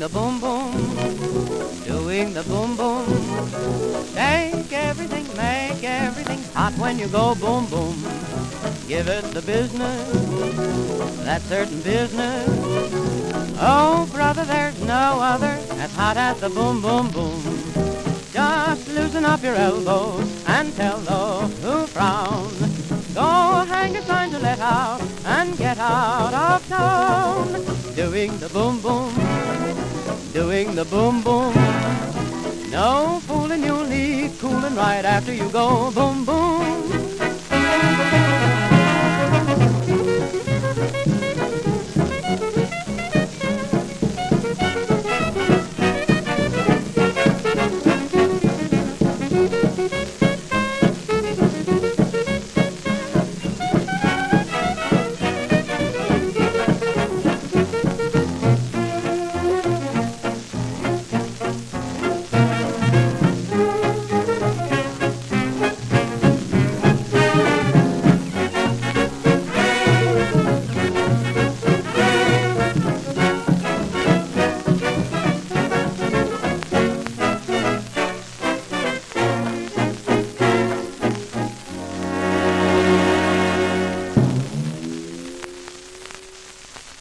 the boom boom, doing the boom boom. Shake everything, make everything hot when you go boom boom. Give it the business, that certain business. Oh, brother, there's no other as hot as the boom boom boom. Just loosen up your elbows and tell those who frown. Go hang your sign to let out and get out of town. Doing the boom boom, doing the boom boom. No fooling, you'll leave coolin' right after you go boom boom.